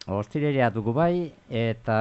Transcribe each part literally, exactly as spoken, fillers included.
Ostiralea dugu bai, eta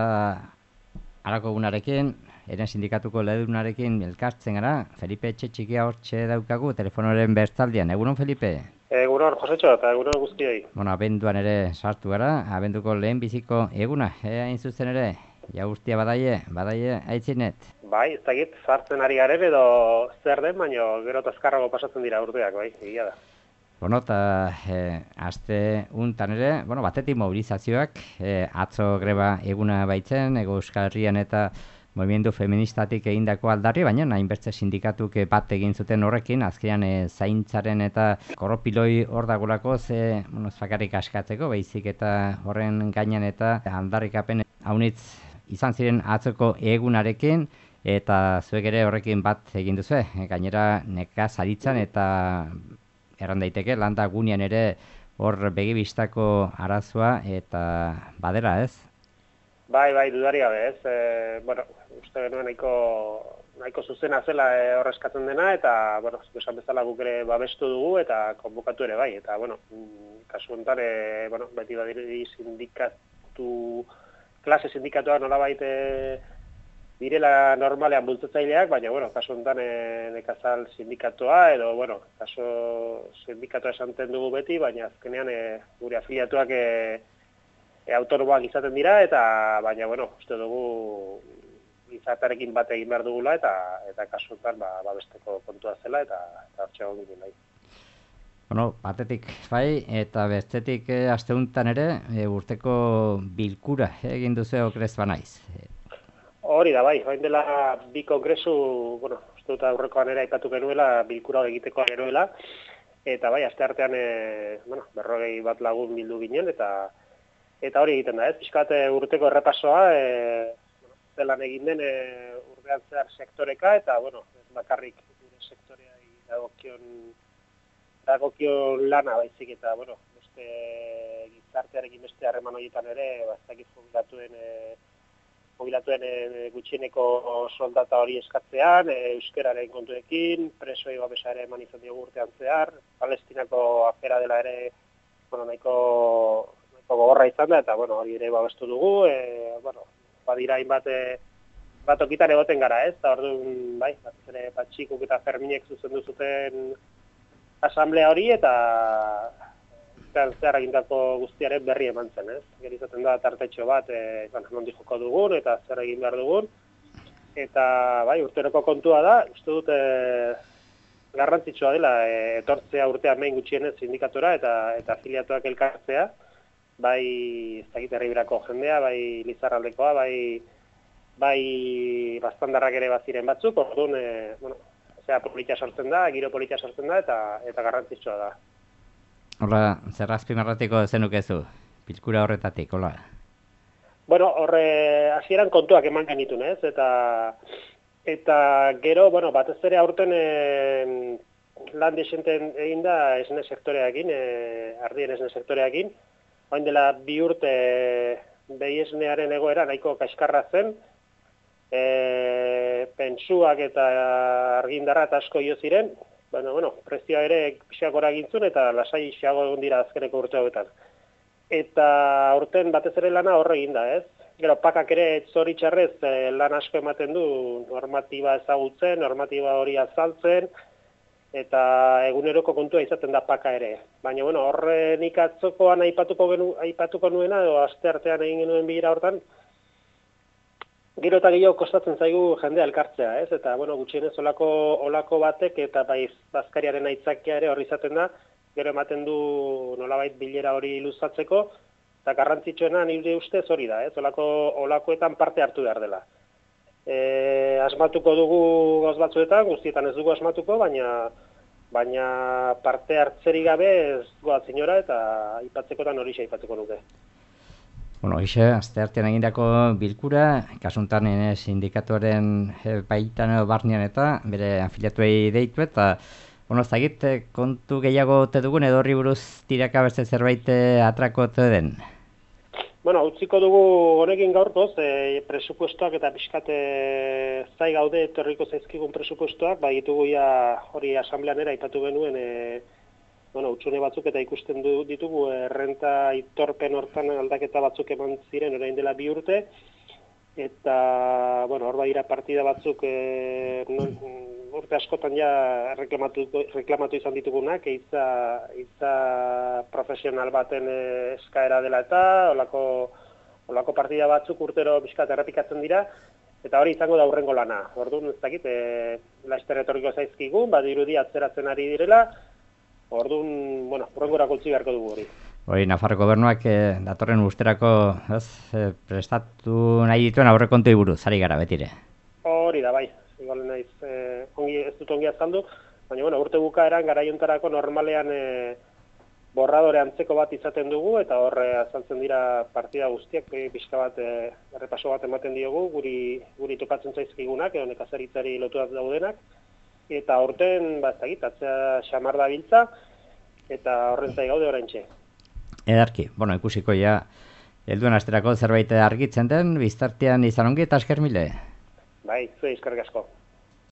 harako egunarekin, eren sindikatuko lehedunarekin elkartzen gara. Felipe Etxetxikia hortxe daukagu telefonoren bestaldian. Egunon, Felipe? Egunon, Josetxo, eta egunon guztioi. Bueno, abenduan ere sartu gara, abenduko lehen biziko eguna, e, hain zuzen ere, jagustia badaie, badaie aitzinet. Bai, ez dakit, sartzen ari garen edo zer den, baina gero azkarrago pasatzen dira urteak, bai, egia da. Bueno, eta e, aste untan ere, bueno, batetik mobilizazioak, e, atzo greba eguna baitzen, Ego Euskal Herrian eta movimendu feministatik egindako aldarri, baina hainbeste sindikatuk bat egin zuten horrekin, azkenean e, zaintzaren eta korropiloi hor dagolako, ze, bueno, zakarrik askatzeko, baizik eta horren gainean eta aldarrikapen haunitz izan ziren atzoko egunarekin, eta zuek ere horrekin bat egin duzu, gainera nekazaritzan eta erran daiteke, landa gunean ere hor begibistako arazoa eta badera, ez? Bai, bai, dudari gabe, ez. E, bueno, uste genuen nahiko, nahiko zuzena zela e, hor eskatzen dena, eta, bueno, esan bezala guk ere babestu dugu, eta konbukatu ere bai. Eta, bueno, kasu honetan, e, bueno, beti badiri sindikatu, klase sindikatuak nolabait e, direla normalean bultzatzaileak, baina, bueno, kasu honetan e, nekazal sindikatoa, edo, bueno, kasu sindikatoa esanten dugu beti, baina azkenean e, gure afiliatuak e, e, autonomoak izaten dira, eta, baina, bueno, uste dugu gizartearekin bat egin behar dugula, eta, eta kasu honetan, ba, babesteko kontua zela, eta, eta hartxe hau ginen nahi. Bueno, batetik bai, eta bestetik e, aste honetan ere, e, urteko bilkura egin duzu okrez banaiz. Hori da, bai, hain dela bi kongresu, bueno, uste dut aurrekoan ere aipatu genuela, bilkura egiteko genuela, eta bai, aste artean, e, bueno, berrogei bat lagun bildu ginen, eta eta hori egiten da, ez, pixkat urteko errepasoa, e, zelan egin den e, urtean zehar sektoreka, eta, bueno, ez bakarrik gure sektorea dagokion, dagokion lana baizik, eta, bueno, beste gizartearekin beste harreman horietan ere, bazakit jubilatuen e, mobilatuen e, gutxieneko soldata hori eskatzean, e, euskeraren kontuekin, presoi babesa ere eman izan diogu urtean zehar, Palestinako afera dela ere, bueno, nahiko, nahiko gogorra izan da, eta, bueno, hori ere babestu dugu, e, bueno, badira hainbat e, bat okitan egoten gara, ez, eta orduan, bai, bat ere Patxikuk eta Ferminek zuzendu zuten asamblea hori, eta zehar egindako guztiaren berri eman zen, ez? Gero izaten da tartetxo bat, e, bueno, nondi joko dugun, eta zer egin behar dugun. Eta, bai, urteroko kontua da, uste dut e, garrantzitsua dela, e, etortzea urtean behin gutxienez sindikatura, eta eta afiliatuak elkartzea, bai, ez dakit herribirako jendea, bai Lizarraldekoa, bai, bai bastandarrak ere baziren batzuk, orduan, e, bueno, zera politia sortzen da, giro politia sortzen da, eta, eta garrantzitsua da. Hola, zer azpimarratiko zenukezu, bilkura horretatik, hola? Bueno, horre, hasieran kontuak eman genitun, ez? Eta, eta gero, bueno, batez ere aurten e, lan desenten egin da esne sektoreakin, e, ardien esne sektoreakin. Hain dela bi urte behi esnearen egoera nahiko kaskarra zen, e, pentsuak eta argindarra eta asko jo ziren, Bueno, bueno, prezioa ere pixak gora gintzun eta lasai xago egon dira azkeneko urte hauetan. Eta aurten batez ere lana horre egin da, ez? Gero, pakak ere zoritxarrez eh, lan asko ematen du normatiba ezagutzen, normatiba hori azaltzen, eta eguneroko kontua izaten da paka ere. Baina, bueno, horre nik atzokoan aipatuko, genu, aipatuko nuena, edo aste artean egin genuen bilera hortan, gero eta gehiago kostatzen zaigu jendea elkartzea, ez? Eta, bueno, gutxienez olako, olako batek eta bai bazkariaren aitzakia ere horri izaten da, gero ematen du nolabait bilera hori luzatzeko, eta garrantzitsuena nire ustez hori da, ez? Olako, olakoetan parte hartu behar dela. E, asmatuko dugu gauz batzuetan, guztietan ez dugu asmatuko, baina, baina parte hartzeri gabe ez goaz inora eta aipatzekotan hori aipatuko nuke. Bueno, hoxe, aste artean egindako bilkura, kasuntan sindikatuaren baitan edo barnean eta bere afiliatuei deitu eta, bueno, ez dakit kontu gehiago te dugun edo horri buruz tiraka beste zerbait atrako te den? Bueno, utziko dugu honekin gaurkoz, e, presupuestoak eta pixkate zai gaude etorriko zaizkigun presupuestoak, bai ditugu ja hori asamblean era aipatu genuen e, bueno, utxune batzuk eta ikusten du, ditugu errenta itorpen hortan aldaketa batzuk eman ziren orain dela bi urte, eta, bueno, hor badira partida batzuk e, non, urte askotan ja reklamatu, reklamatu izan ditugunak, eiza, eiza profesional baten eskaera dela eta olako, olako partida batzuk urtero bizkat errepikatzen dira, eta hori izango da hurrengo lana. Orduan, ez dakit, e, laster etorriko zaizkigu, badirudi atzeratzen ari direla, orduan, bueno, hurrengorako utzi beharko dugu hori. Hori, Nafarro gobernuak eh, datorren usterako ez, eh, prestatu nahi dituen aurrekontuei buruz, ari gara betire. Hori da, bai. Igual naiz, eh, ongi, ez dut ongi azaldu, baina bueno, urte bukaeran garaiontarako normalean eh, borradore antzeko bat izaten dugu, eta horre azaltzen dira partida guztiak, eh, pixka bat eh, errepaso bat ematen diogu, guri, guri tokatzen zaizkigunak, edo nekazaritzari lotuak daudenak, eta horten, ba, ez dakit, atzea xamar da biltza, eta horren zai gaude oraintxe. Edarki, bueno, ikusiko ja, helduen asterako zerbait argitzen den, biztartean izan ongi eta esker mile. Bai, zuei eskerrik asko.